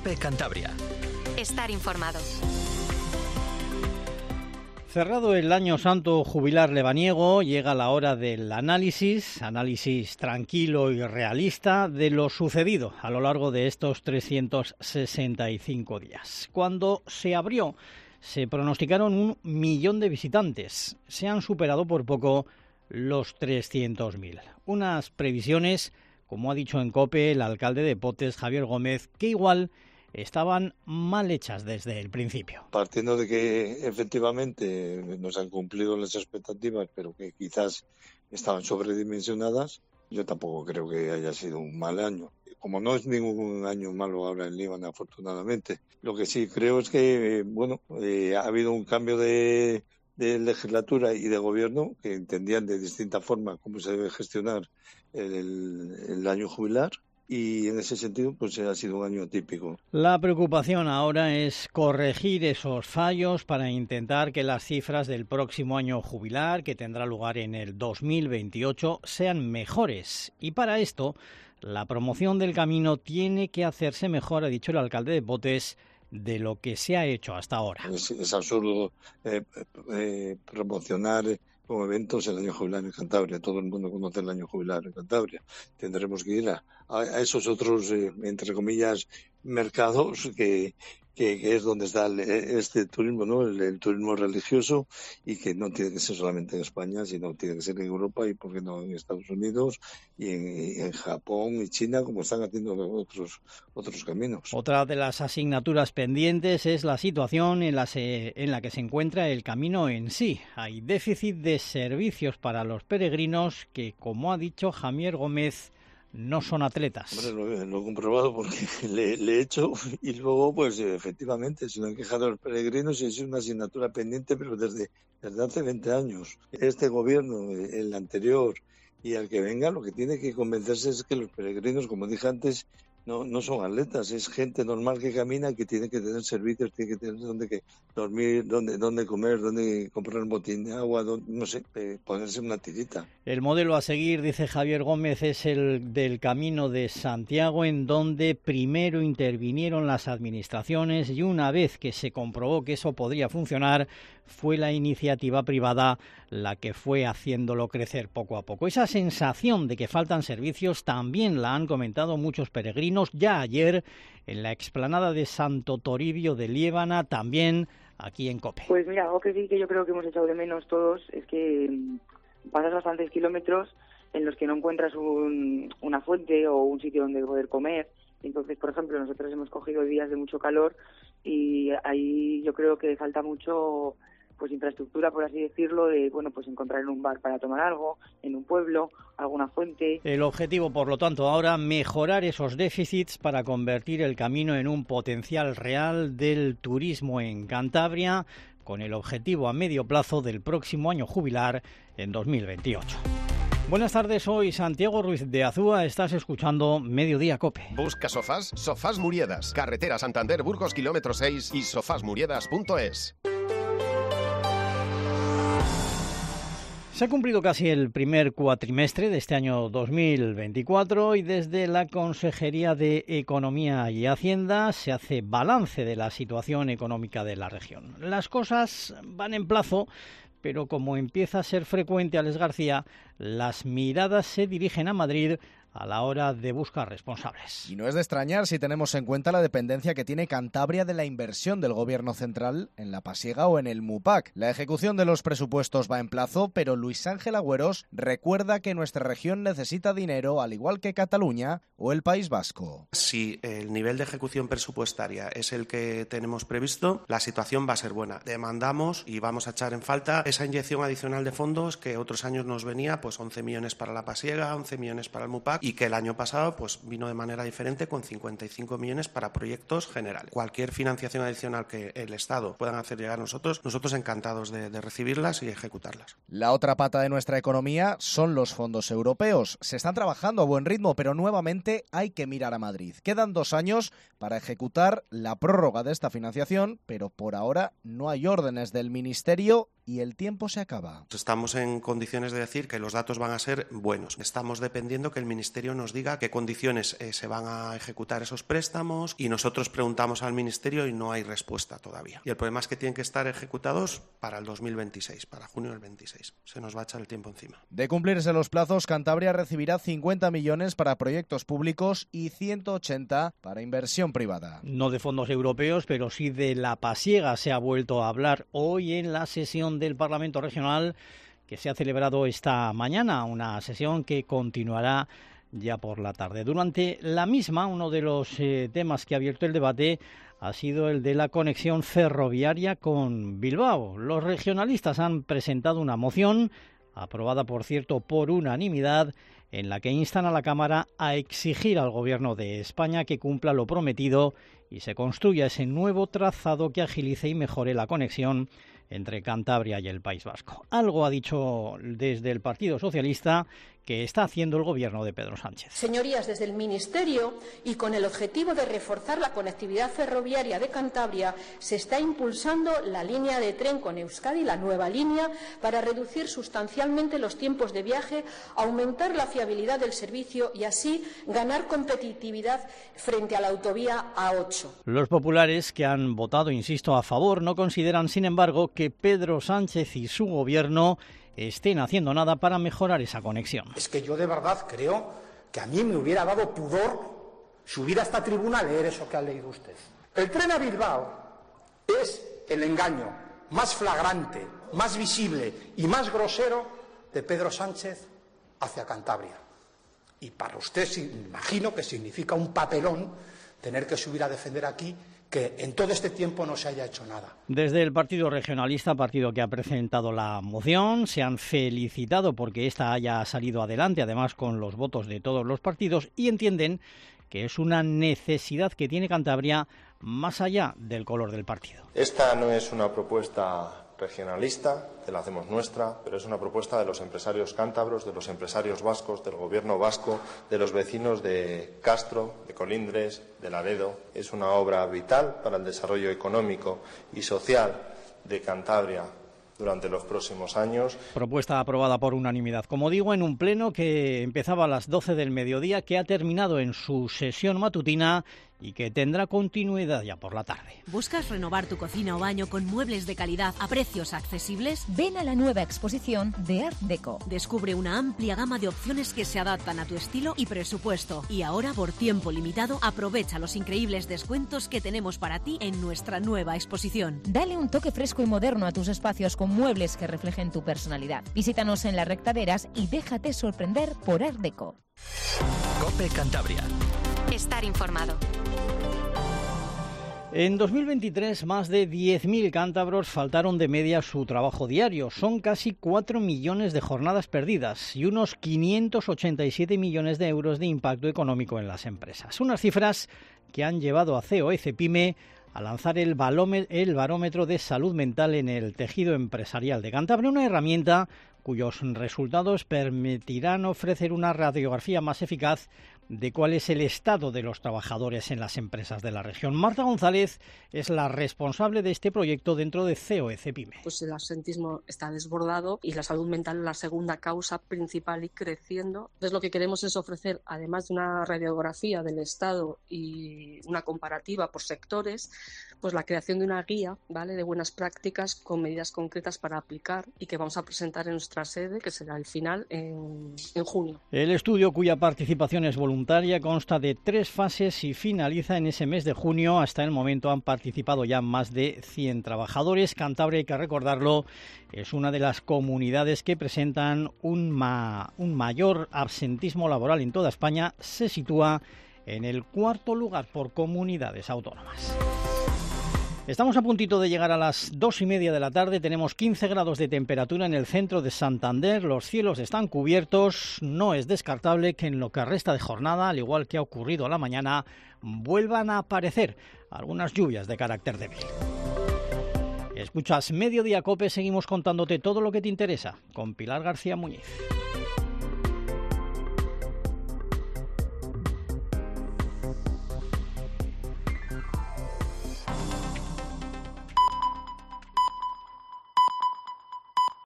COPE Cantabria. Estar informado. Cerrado el año santo jubilar lebaniego, llega la hora del análisis tranquilo y realista de lo sucedido a lo largo de estos 365 días. Cuando se abrió, se pronosticaron 1 millón de visitantes. Se han superado por poco los 300.000. Unas previsiones, como ha dicho en COPE el alcalde de Potes, Javier Gómez, que igual estaban mal hechas desde el principio. Partiendo de que efectivamente nos han cumplido las expectativas, pero que quizás estaban sobredimensionadas, yo tampoco creo que haya sido un mal año. Como no es ningún año malo ahora en Líbano, afortunadamente. Lo que sí creo es que, ha habido un cambio de legislatura y de gobierno que entendían de distinta forma cómo se debe gestionar el año jubilar. Y en ese sentido, pues ha sido un año atípico. La preocupación ahora es corregir esos fallos para intentar que las cifras del próximo año jubilar, que tendrá lugar en el 2028, sean mejores. Y para esto, la promoción del camino tiene que hacerse mejor, ha dicho el alcalde de Potes, de lo que se ha hecho hasta ahora. Es absurdo promocionar como eventos el año jubilar en Cantabria. Todo el mundo conoce el año jubilar en Cantabria. Tendremos que ir a esos otros, entre comillas, mercados que es donde está este turismo, ¿no? El turismo religioso, y que no tiene que ser solamente en España, sino tiene que ser en Europa y, por qué no, en Estados Unidos y en Japón y China, como están haciendo otros caminos. Otra de las asignaturas pendientes es la situación en la que se encuentra el camino en sí. Hay déficit de servicios para los peregrinos que, como ha dicho Javier Gómez, no son atletas. Hombre, lo he comprobado porque le he hecho, y luego, pues efectivamente, se lo han quejado los peregrinos y es una asignatura pendiente, pero desde hace 20 años. Este gobierno, el anterior y el que venga, lo que tiene que convencerse es que los peregrinos, como dije antes, no son atletas, es gente normal que camina y que tiene que tener servicios, tiene que tener donde dormir, donde comer, donde comprar un botín de agua, ponerse una tirita. El modelo a seguir, dice Javier Gómez, es el del Camino de Santiago, en donde primero intervinieron las administraciones y una vez que se comprobó que eso podría funcionar, fue la iniciativa privada la que fue haciéndolo crecer poco a poco. Esa sensación de que faltan servicios también la han comentado muchos peregrinos ya ayer en la explanada de Santo Toribio de Liébana, también aquí en COPE. Pues mira, algo que sí que yo creo que hemos echado de menos todos es que pasas bastantes kilómetros en los que no encuentras una fuente o un sitio donde poder comer. Entonces, por ejemplo, nosotros hemos cogido días de mucho calor y ahí yo creo que falta mucho, pues, infraestructura, por así decirlo, de pues encontrar en un bar para tomar algo, en un pueblo, alguna fuente. El objetivo, por lo tanto, ahora mejorar esos déficits para convertir el camino en un potencial real del turismo en Cantabria, con el objetivo a medio plazo del próximo año jubilar en 2028. Buenas tardes, soy Santiago Ruiz de Azúa, estás escuchando Mediodía COPE. Busca sofás, Sofás Muriedas, carretera Santander Burgos, kilómetro 6 y sofasmuriedas.es. Se ha cumplido casi el primer cuatrimestre de este año 2024 y desde la Consejería de Economía y Hacienda se hace balance de la situación económica de la región. Las cosas van en plazo, pero como empieza a ser frecuente, Alex García, las miradas se dirigen a Madrid a la hora de buscar responsables. Y no es de extrañar si tenemos en cuenta la dependencia que tiene Cantabria de la inversión del Gobierno central en la Pasiega o en el MUPAC. La ejecución de los presupuestos va en plazo, pero Luis Ángel Agüeros recuerda que nuestra región necesita dinero, al igual que Cataluña o el País Vasco. Si el nivel de ejecución presupuestaria es el que tenemos previsto, la situación va a ser buena. Demandamos y vamos a echar en falta esa inyección adicional de fondos que otros años nos venía, pues 11 millones para la Pasiega, 11 millones para el MUPAC, y que el año pasado pues vino de manera diferente con 55 millones para proyectos generales. Cualquier financiación adicional que el Estado puedan hacer llegar a nosotros encantados de recibirlas y ejecutarlas. La otra pata de nuestra economía son los fondos europeos. Se están trabajando a buen ritmo, pero nuevamente hay que mirar a Madrid. Quedan 2 años para ejecutar la prórroga de esta financiación, pero por ahora no hay órdenes del Ministerio y el tiempo se acaba. Estamos en condiciones de decir que los datos van a ser buenos. Estamos dependiendo que el Ministerio nos diga qué condiciones se van a ejecutar esos préstamos y nosotros preguntamos al Ministerio y no hay respuesta todavía. Y el problema es que tienen que estar ejecutados para el 2026, para junio del 26. Se nos va a echar el tiempo encima. De cumplirse los plazos, Cantabria recibirá 50 millones para proyectos públicos y 180 para inversión privada. No de fondos europeos, pero sí de la pasiega se ha vuelto a hablar hoy en la sesión del Parlamento Regional que se ha celebrado esta mañana, una sesión que continuará ya por la tarde. Durante la misma, uno de los temas que ha abierto el debate ha sido el de la conexión ferroviaria con Bilbao. Los regionalistas han presentado una moción, aprobada por cierto por unanimidad, en la que instan a la Cámara a exigir al Gobierno de España que cumpla lo prometido y se construya ese nuevo trazado que agilice y mejore la conexión entre Cantabria y el País Vasco. Algo ha dicho desde el Partido Socialista que está haciendo el Gobierno de Pedro Sánchez. Señorías, desde el Ministerio y con el objetivo de reforzar la conectividad ferroviaria de Cantabria, se está impulsando la línea de tren con Euskadi, la nueva línea, para reducir sustancialmente los tiempos de viaje, aumentar la fiabilidad del servicio y así ganar competitividad frente a la autovía A8. Los populares que han votado, insisto, a favor, no consideran, sin embargo, que Pedro Sánchez y su Gobierno estén haciendo nada para mejorar esa conexión. Es que yo de verdad creo que a mí me hubiera dado pudor subir a esta tribuna a leer eso que ha leído usted. El tren a Bilbao es el engaño más flagrante, más visible y más grosero de Pedro Sánchez hacia Cantabria. Y para usted imagino que significa un papelón tener que subir a defender aquí que en todo este tiempo no se haya hecho nada. Desde el Partido Regionalista, partido que ha presentado la moción, se han felicitado porque esta haya salido adelante, además con los votos de todos los partidos, y entienden que es una necesidad que tiene Cantabria más allá del color del partido. Esta no es una propuesta regionalista, que la hacemos nuestra, pero es una propuesta de los empresarios cántabros, de los empresarios vascos, del gobierno vasco, de los vecinos de Castro, de Colindres, de Laredo. Es una obra vital para el desarrollo económico y social de Cantabria durante los próximos años. Propuesta aprobada por unanimidad, como digo, en un pleno que empezaba a las 12 del mediodía, que ha terminado en su sesión matutina y que tendrá continuidad ya por la tarde. ¿Buscas renovar tu cocina o baño con muebles de calidad a precios accesibles? Ven a la nueva exposición de Art Deco. Descubre una amplia gama de opciones que se adaptan a tu estilo y presupuesto. Y ahora, por tiempo limitado, aprovecha los increíbles descuentos que tenemos para ti en nuestra nueva exposición. Dale un toque fresco y moderno a tus espacios con muebles que reflejen tu personalidad. Visítanos en las Rectaderas y déjate sorprender por Art Deco. COPE Cantabria. Estar informado. En 2023, más de 10.000 cántabros faltaron de media su trabajo diario. Son casi 4 millones de jornadas perdidas y unos 587 millones de euros de impacto económico en las empresas. Unas cifras que han llevado a CEO y Cepime a lanzar el barómetro de salud mental en el tejido empresarial de Cantabria, una herramienta cuyos resultados permitirán ofrecer una radiografía más eficaz de cuál es el estado de los trabajadores en las empresas de la región. Marta González es la responsable de este proyecto dentro de COE Cepime. Pues el absentismo está desbordado y la salud mental es la segunda causa principal y creciendo. Entonces lo que queremos es ofrecer, además de una radiografía del estado y una comparativa por sectores, pues la creación de una guía, ¿vale?, de buenas prácticas con medidas concretas para aplicar y que vamos a presentar en nuestra sede, que será el final en junio. El estudio, cuya participación es voluntaria, consta de 3 fases y finaliza en ese mes de junio. Hasta el momento han participado ya más de 100 trabajadores. Cantabria, hay que recordarlo, es una de las comunidades que presentan un mayor absentismo laboral en toda España. Se sitúa en el 4º lugar por comunidades autónomas. Estamos a puntito de llegar a las 2:30 de la tarde. Tenemos 15 grados de temperatura en el centro de Santander. Los cielos están cubiertos. No es descartable que en lo que resta de jornada, al igual que ha ocurrido a la mañana, vuelvan a aparecer algunas lluvias de carácter débil. Escuchas Mediodía Cope. Seguimos contándote todo lo que te interesa con Pilar García Muñiz.